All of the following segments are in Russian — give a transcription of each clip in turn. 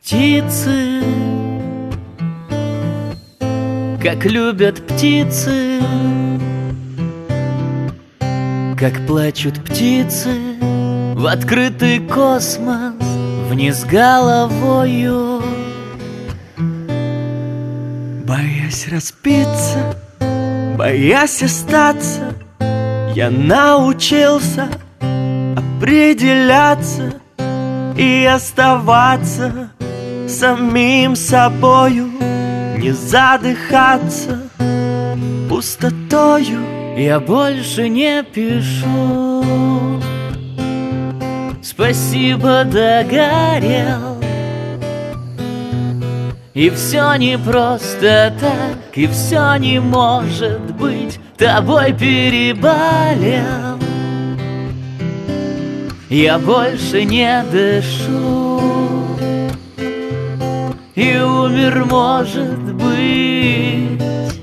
птицы, как любят птицы, как плачут птицы в открытый космос вниз головою. Боясь разбиться, боясь остаться, я научился определяться и оставаться самим собою, не задыхаться пустотою. Я больше не пишу «Спасибо, догорел». И все не просто так, и все не может быть, тобой переболел. Я больше не дышу, и умер, может быть.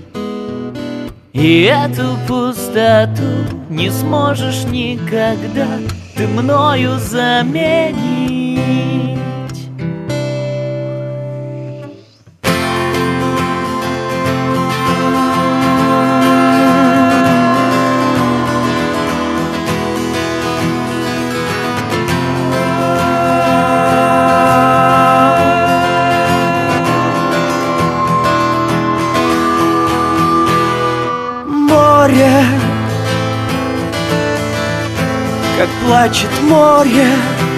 И эту пустоту не сможешь никогда ты мною заменить. Море, как плачет море,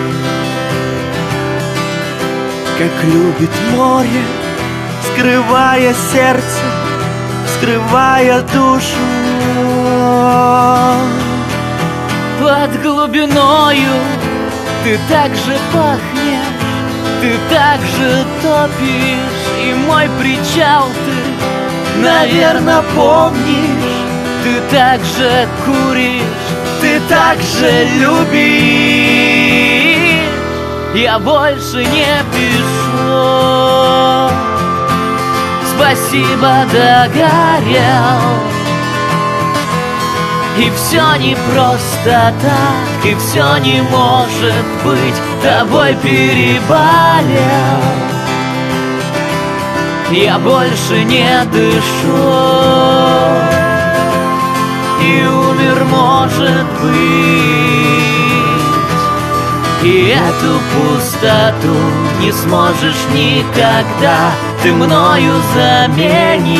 как любит море, скрывая сердце, скрывая душу. Под глубиною ты так же пахнешь, ты так же топишь, и мой причал ты, наверно, помнишь. Ты так же куришь, ты так же любишь. Я больше не пишу «Спасибо, догорел». И все не просто так, и все не может быть, тобой переболел. Я больше не дышу, и умер, может быть. И эту пустоту не сможешь никогда ты мною заменить.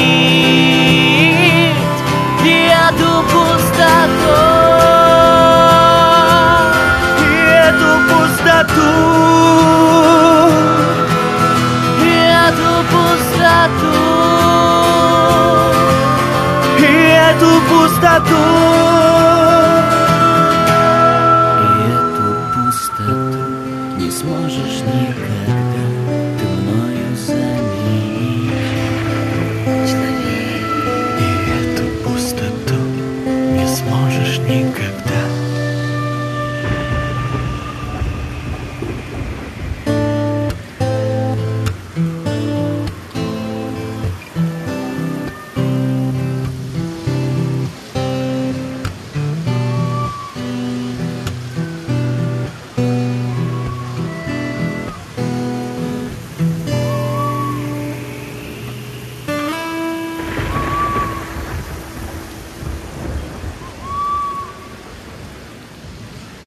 И эту пустоту, и эту пустоту, и эту пустоту, и эту пустоту.